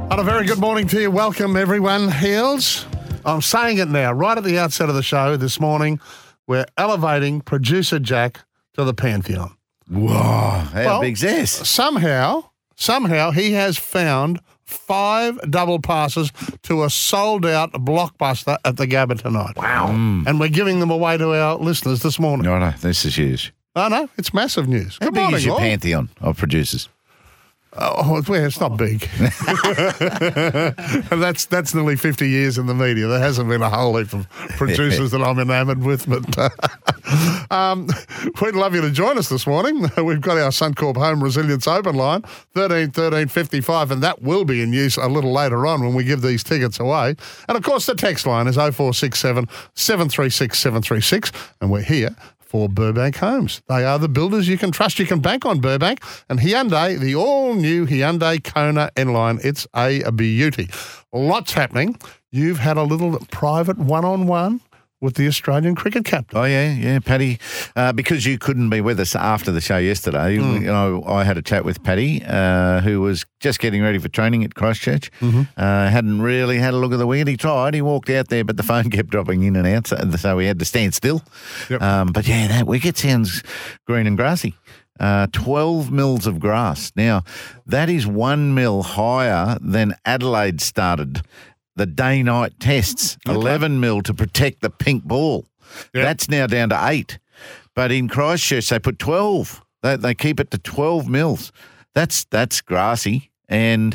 And a very good morning to you. Welcome, everyone. Heels. I'm saying it now, right at the outset of the show this morning, we're elevating producer Jack to the pantheon. Whoa, how big's this? Somehow he has found 5 double passes to a sold-out blockbuster at the Gabba tonight. Wow. And we're giving them away to our listeners this morning. No, this is huge. Oh, no, it's massive news. How Good big morning, is your all. pantheon of producers? Oh, it's not big. That's nearly 50 years in the media. There hasn't been a whole heap of producers that I'm enamoured with. But we'd love you to join us this morning. We've got our Suncorp Home Resilience Open line, 13 13 55, and that will be in use a little later on when we give these tickets away. And, of course, the text line is 0467 736 736, and we're here for Burbank Homes. They are the builders you can trust. You can bank on Burbank. And Hyundai, the all-new Hyundai Kona N-Line, it's a beauty. Lots happening. You've had a little private one-on-one with the Australian cricket captain. Oh, yeah, Paddy. Because you couldn't be with us after the show yesterday, I had a chat with Paddy, who was just getting ready for training at Christchurch. Hadn't really had a look at the wicket. He tried. He walked out there, but the phone kept dropping in and out, so he had to stand still. Yep. But, yeah, that wicket sounds green and grassy. 12 mils of grass. Now, that is 1 mil higher than Adelaide started the day-night tests, 11 mil to protect the pink ball. Yep. That's now down to 8. But in Christchurch, they put 12. They keep it to 12 mils. That's grassy. And,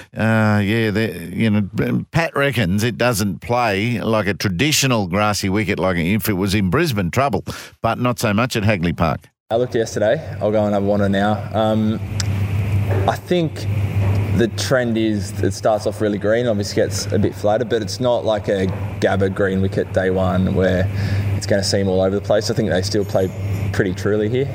Pat reckons it doesn't play like a traditional grassy wicket like if it was in Brisbane, trouble, but not so much at Hagley Park. I looked yesterday. I'll go and have one now. I think the trend is it starts off really green, obviously gets a bit flatter, but it's not like a Gabba green wicket day one where it's going to seem all over the place. I think they still play pretty truly here.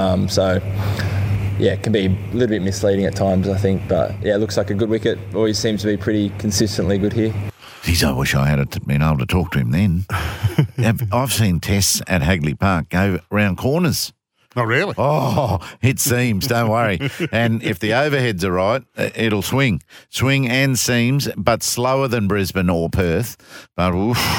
It can be a little bit misleading at times, I think. But, yeah, it looks like a good wicket. Always seems to be pretty consistently good here. Geez, I wish I had been able to talk to him then. I've seen tests at Hagley Park go round corners. Oh, really? Oh, it seems, don't worry. And if the overheads are right, it'll swing. Swing and seams, but slower than Brisbane or Perth. But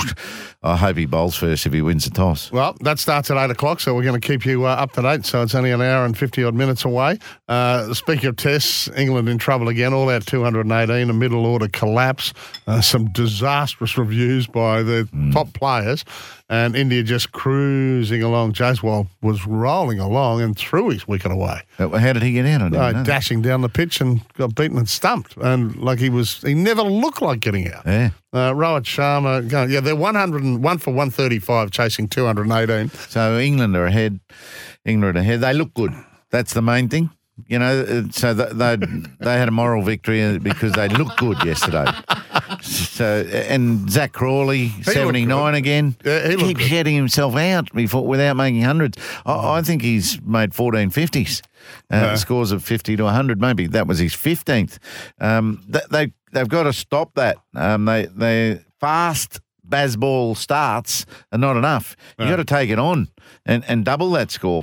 I hope he bowls first if he wins the toss. Well, that starts at 8 o'clock, so we're going to keep you up to date. So it's only an hour and 50-odd minutes away. Speaking of tests, England in trouble again, all out 218, a middle order collapse, some disastrous reviews by the top players, and India just cruising along. Jaswal was rolling along and threw his wicket away. How did he get out? I didn't know. Dashing down the pitch and got beaten and stumped. And he never looked like getting out. Yeah. Rohit Sharma, they're 101 for 135, chasing 218. So England are ahead. They look good. That's the main thing. So they had a moral victory because they looked good yesterday. So and Zach Crawley, 79 again, he keeps getting himself out without making hundreds. I think he's made 14 50s, scores of 50 to 100. Maybe that was his 15th. They've got to stop that. They fast Bazball starts are not enough. You got to take it on and double that score.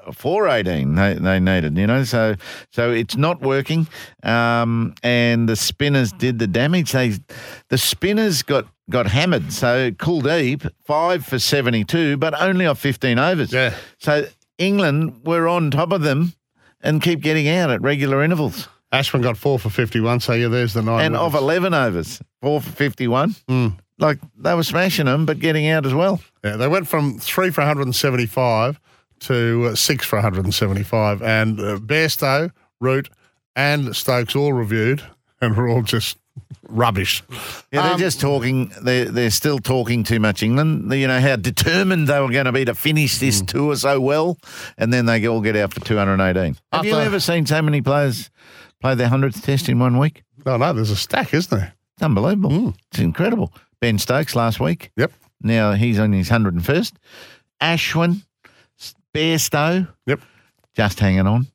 418 they needed, so it's not working. And the spinners did the damage. The spinners got hammered. So Kuldeep 5 for 72, but only off 15 overs. Yeah. So England were on top of them and keep getting out at regular intervals. Ashwin got 4 for 51, so there's the 9. And of 11 overs, 4 for 51. Like they were smashing them, but getting out as well. Yeah, they went from 3 for 175 to 6 for 175. And Bairstow, Root and Stokes all reviewed and were all just rubbish. Yeah, they're just talking. They're still talking too much England. How determined they were going to be to finish this tour so well, and then they all get out for 218. Have you ever seen so many players play their 100th test in 1 week? No, there's a stack, isn't there? It's unbelievable. It's incredible. Ben Stokes last week. Yep. Now he's on his 101st. Ashwin, Bairstow. Yep. Just hanging on.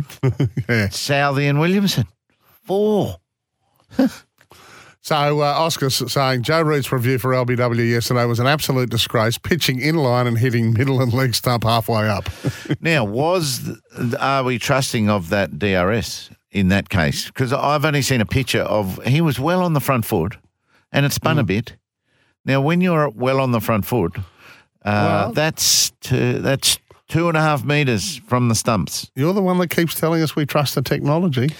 Yeah. Southey and Williamson. 4. So Oscar's saying Joe Root's review for LBW yesterday was an absolute disgrace, pitching in line and hitting middle and leg stump halfway up. Now, are we trusting of that DRS? in that case, because I've only seen a picture of he was well on the front foot, and it spun a bit. Now, when you're well on the front foot, that's 2.5 metres from the stumps. You're the one that keeps telling us we trust the technology.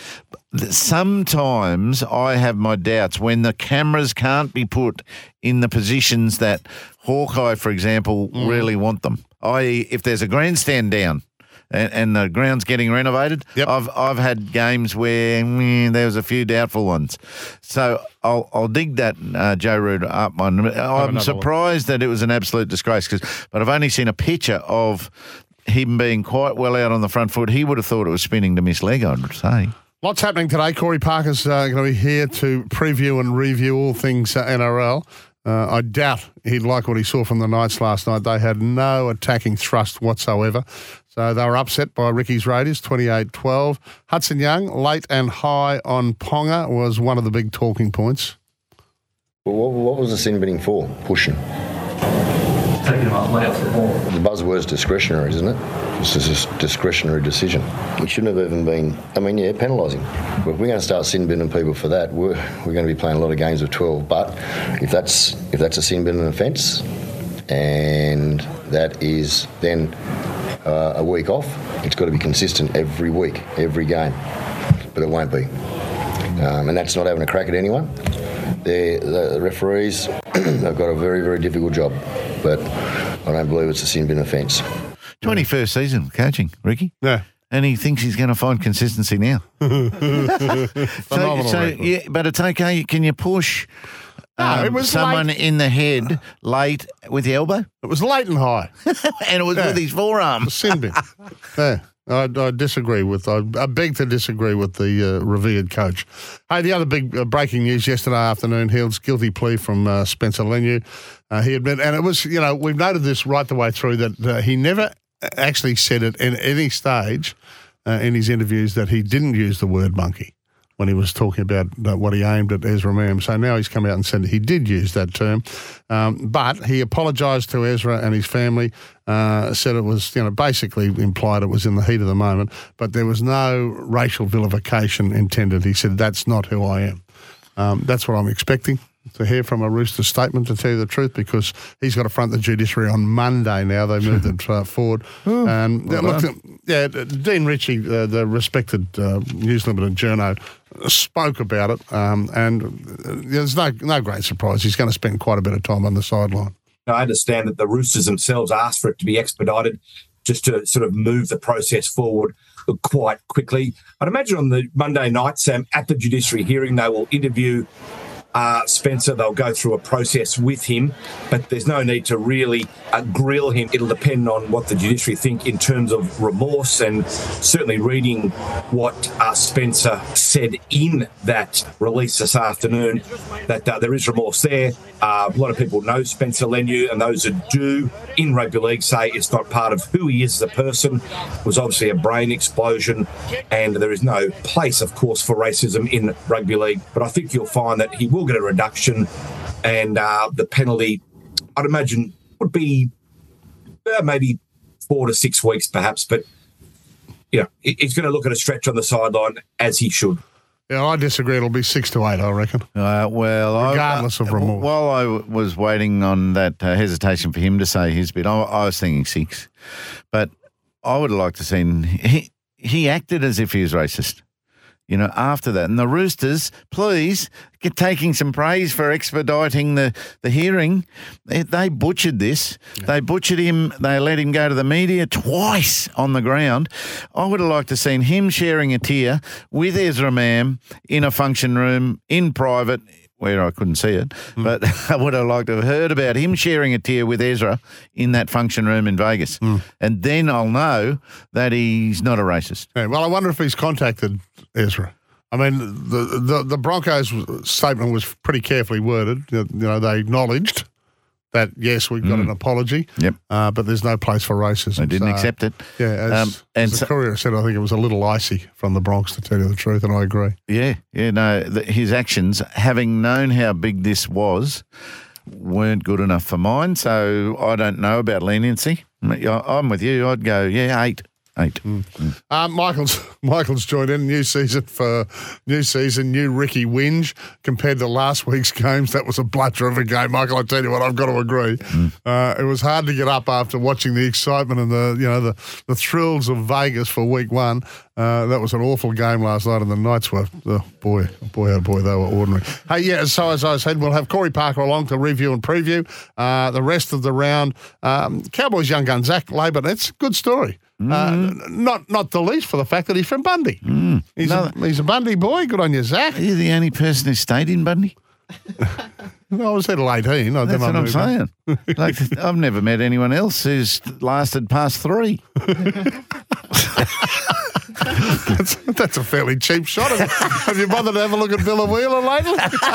Sometimes I have my doubts when the cameras can't be put in the positions that Hawkeye, for example, really want them. I.e., if there's a grandstand down and the ground's getting renovated, I've had games where there was a few doubtful ones. So I'll dig that Joe Root up one. I'm surprised that it was an absolute disgrace, but I've only seen a picture of him being quite well out on the front foot. He would have thought it was spinning to miss leg, I'd say. Lots happening today. Corey Parker's going to be here to preview and review all things NRL. I doubt he'd like what he saw from the Knights last night. They had no attacking thrust whatsoever. So they were upset by Ricky's Raiders, 28-12. Hudson Young, late and high on Ponga, was one of the big talking points. Well, what was the sin binning for? Pushing. Taking him up, lay off the ball. The buzzword's discretionary, isn't it? It's just a discretionary decision. We shouldn't have even been, penalising. But if we're going to start sin binning people for that, we're going to be playing a lot of games of 12. But if that's a sin binning offence, and that is then a week off, it's got to be consistent every week, every game. But it won't be. And that's not having a crack at anyone. The referees have got a very, very difficult job, but I don't believe it's a sin bin offence. 21st season coaching, Ricky. Yeah. And he thinks he's going to find consistency now. Phenomenal record. Yeah, but it's okay. Can you push it was someone late. in the head late with the elbow? It was late and high. And it was with his forearm. Sin bin. Yeah. I disagree with. I beg to disagree with the revered coach. Hey, the other big breaking news yesterday afternoon: Hill's guilty plea from Spencer Leniu. He admitted, and it was, we've noted this right the way through, that he never actually said it in any stage in his interviews that he didn't use the word monkey when he was talking about what he aimed at Ezra Mam. So now he's come out and said he did use that term. But he apologised to Ezra and his family, said it was, basically implied it was in the heat of the moment, but there was no racial vilification intended. He said, that's not who I am. That's what I'm expecting to hear from a Rooster statement, to tell you the truth, because he's got to front the judiciary on Monday now. They moved it forward. Dean Ritchie, the respected News Limited journo, spoke about it, and there's no great surprise. He's going to spend quite a bit of time on the sideline. I understand that the Roosters themselves asked for it to be expedited just to sort of move the process forward quite quickly. I'd imagine on the Monday night, Sam, at the judiciary hearing, they will interview Spencer. They'll go through a process with him, but there's no need to really grill him. It'll depend on what the judiciary think in terms of remorse, and certainly reading what Spencer said in that release this afternoon, that there is remorse there. A lot of people know Spencer Leniu, and those that do in rugby league say it's not part of who he is as a person. It was obviously a brain explosion, and there is no place, of course, for racism in rugby league. But I think you'll find that he will get a reduction, and the penalty, I'd imagine, would be maybe 4 to 6 weeks perhaps, but he's going to look at a stretch on the sideline, as he should. Yeah, I disagree. It'll be 6 to 8, I reckon. Regardless of remorse. While I was waiting on that hesitation for him to say his bit, I was thinking 6. But I would have liked to see he acted as if he was racist, after that. And the Roosters, please, get taking some praise for expediting the hearing. They butchered this. Yeah. They butchered him. They let him go to the media twice on the ground. I would have liked to have seen him sharing a tear with Ezra Mam in a function room in private, where I couldn't see it, but I would have liked to have heard about him sharing a tear with Ezra in that function room in Vegas. And then I'll know that he's not a racist. Yeah, well, I wonder if he's contacted Ezra. I mean, the Broncos statement was pretty carefully worded. They acknowledged that, yes, we've got an apology, but there's no place for racism. They didn't accept it. Yeah, as the Courier said, I think it was a little icy from the Bronx, to tell you the truth, and I agree. His actions, having known how big this was, weren't good enough for mine, so I don't know about leniency. I'm with you. I'd go, 8. 8. Michael's joined in. New season, new Ricky whinge compared to last week's games. That was a blunder of a game, Michael. I tell you what, I've got to agree. It was hard to get up after watching the excitement and the thrills of Vegas for week 1. That was an awful game last night, and the Knights were, oh boy, they were ordinary. Hey, yeah, so as I said, we'll have Corey Parker along to review and preview the rest of the round. Cowboys young gun, Zach Laban, it's a good story. Not the least for the fact that he's from Bundy. He's a Bundy boy. Good on you, Zach. Are you the only person who stayed in Bundy? No, I was there till 18. That's what I'm saying. Like, I've never met anyone else who's lasted past 3. That's a fairly cheap shot. Have you bothered to have a look at Villa Wheeler lately?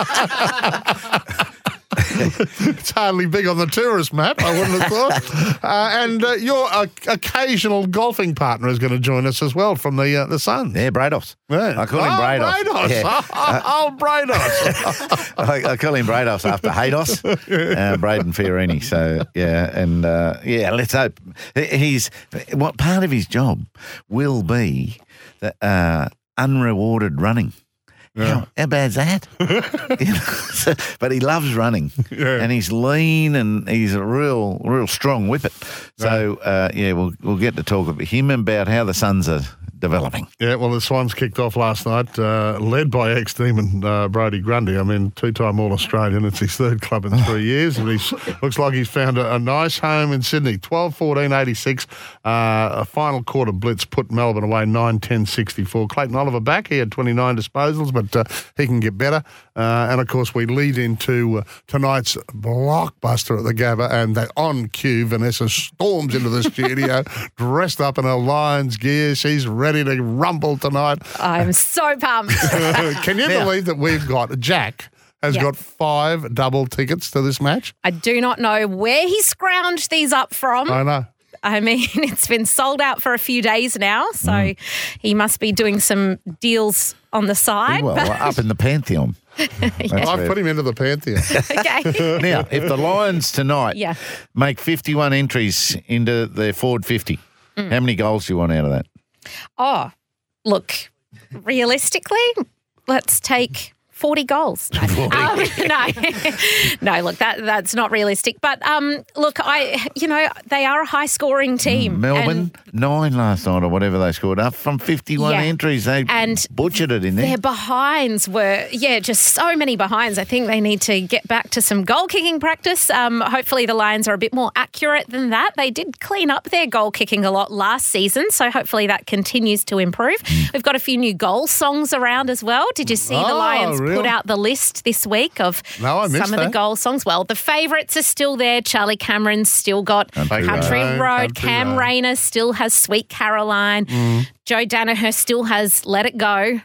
It's hardly big on the tourist map, I wouldn't have thought. And your occasional golfing partner is going to join us as well from the Suns. Yeah, Brados. Yeah. I call him Brados. Brados. Yeah. Brados. I call him Brados after Haydos, Braden Fiorini. So, yeah, and let's hope. What part of his job will be the unrewarded running. Yeah. How bad's that? But he loves running, and he's lean, and he's a real strong whippet. So we'll get to talk about him about how the Suns are developing. Yeah, well, the Swans kicked off last night, led by ex-Demon Brodie Grundy. I mean, 2-time All-Australian. It's his 3rd club in 3 years, and he looks like he's found a nice home in Sydney. 12-14-86. A final quarter blitz put Melbourne away 9-10-64. Clayton Oliver back. He had 29 disposals, but he can get better. And, of course, we lead into tonight's blockbuster at the Gabba, and on cue, Vanessa storms into the studio dressed up in her Lions gear. She's ready to rumble tonight. I'm so pumped. Can you believe that we've got Jack has got 5 double tickets to this match? I do not know where he scrounged these up from. I know. I mean, it's been sold out for a few days now, so he must be doing some deals on the side. Well, up in the Pantheon. I've put him into the Pantheon. Okay. Now, if the Lions tonight make 51 entries into their forward 50, how many goals do you want out of that? Oh, look, realistically, let's take 40 goals. No, look, that's not realistic. But look, they are a high-scoring team. Melbourne, 9 last night or whatever they scored up from 51 entries. They butchered it in there. Their behinds were, just so many behinds. I think they need to get back to some goal-kicking practice. Hopefully the Lions are a bit more accurate than that. They did clean up their goal-kicking a lot last season, so hopefully that continues to improve. We've got a few new goal songs around as well. Did you see the Lions put out the list this week of some of the goal songs? Well, the favourites are still there. Charlie Cameron's still got Country Road. Cam Rayner still has Sweet Caroline. Joe Danaher still has Let It Go.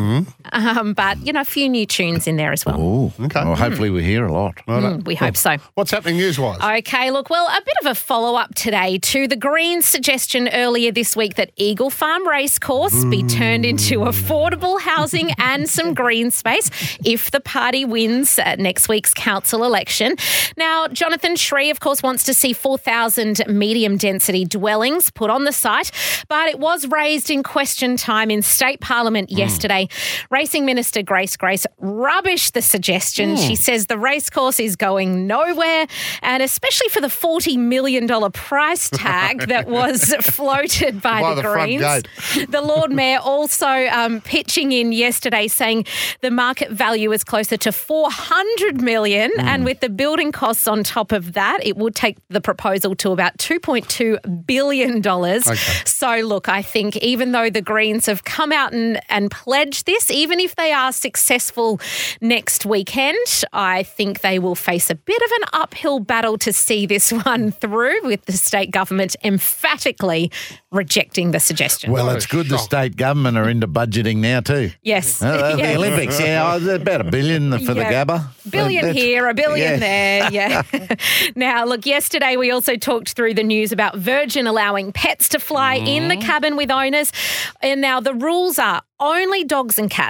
But, a few new tunes in there as well. Oh, okay. Well, hopefully we hear a lot. We hope so. What's happening news-wise? Okay, look, well, a bit of a follow-up today to the Greens' suggestion earlier this week that Eagle Farm Racecourse be turned into affordable housing and some green space if the party wins at next week's council election. Now, Jonathan Shree, of course, wants to see 4,000 medium-density dwellings put on the site, but it was raised in question time in State Parliament yesterday. Racing Minister Grace rubbished the suggestion. She says the racecourse is going nowhere, and especially for the $40 million price tag that was floated by the Greens. The Lord Mayor also pitching in yesterday saying the market value is closer to $400 million, and with the building costs on top of that, it would take the proposal to about $2.2 billion. Okay. So, look, I think even though the Greens have come out and pledged this, even if they are successful next weekend, I think they will face a bit of an uphill battle to see this one through, with the state government emphatically rejecting the suggestion. Well, it's good the state government are into budgeting now too. Yes. The Olympics, about $1 billion for the Gabba. Billion here, $1 billion there, Now, look, yesterday we also talked through the news about Virgin allowing pets to fly in the cabin with owners. And now the rules are only dogs and cats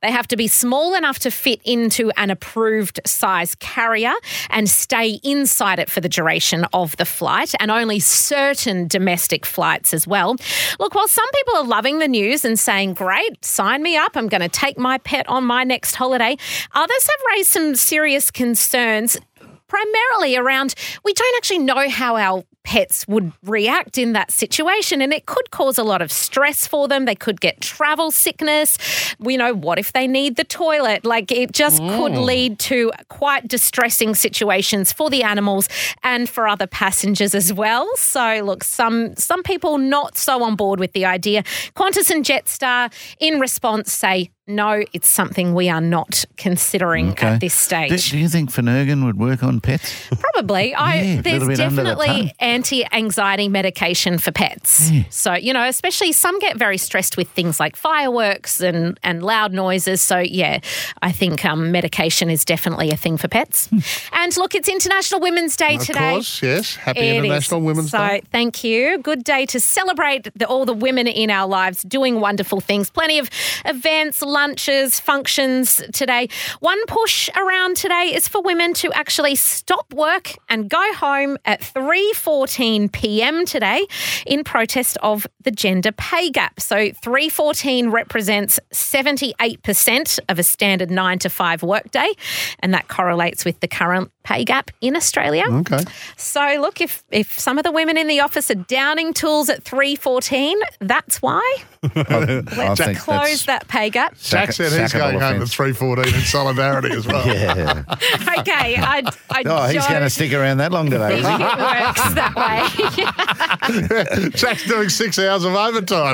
They have to be small enough to fit into an approved size carrier and stay inside it for the duration of the flight, and only certain domestic flights as well. Look, while some people are loving the news and saying, great, sign me up, I'm going to take my pet on my next holiday, others have raised some serious concerns, primarily around we don't actually know how our pets would react in that situation, and it could cause a lot of stress for them. They could get travel sickness. What if they need the toilet? Like, it just could lead to quite distressing situations for the animals and for other passengers as well. So, look, some people not so on board with the idea. Qantas and Jetstar, in response, say, no, it's something we are not considering at this stage. Do you think Phenergan would work on pets? Probably. There's definitely anti-anxiety medication for pets. Yeah. So, especially some get very stressed with things like fireworks and loud noises. So, yeah, I think medication is definitely a thing for pets. And look, it's International Women's Day today. Of course, yes. Happy International Women's Day. So, thank you. Good day to celebrate all the women in our lives doing wonderful things. Plenty of events, lunches, functions today. One push around today is for women to actually stop work and go home at 3:14 p.m. today in protest of the gender pay gap. So 3:14 represents 78% of a standard 9 to 5 workday, and that correlates with the current pay gap in Australia. Okay. So look, if some of the women in the office are downing tools at 3:14, that's why. Let's close that pay gap. Jack said he's going home at 3:14 in solidarity as well. Yeah. Okay. He's going to stick around that long today, is he? It works that way. Jack's doing 6 hours of overtime.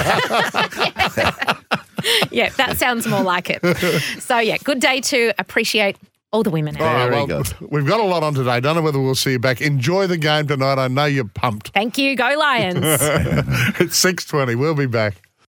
Yeah, that sounds more like it. So, yeah, good day to appreciate all the women out there. Good. We've got a lot on today. Don't know whether we'll see you back. Enjoy the game tonight. I know you're pumped. Thank you. Go Lions. It's 6:20. We'll be back.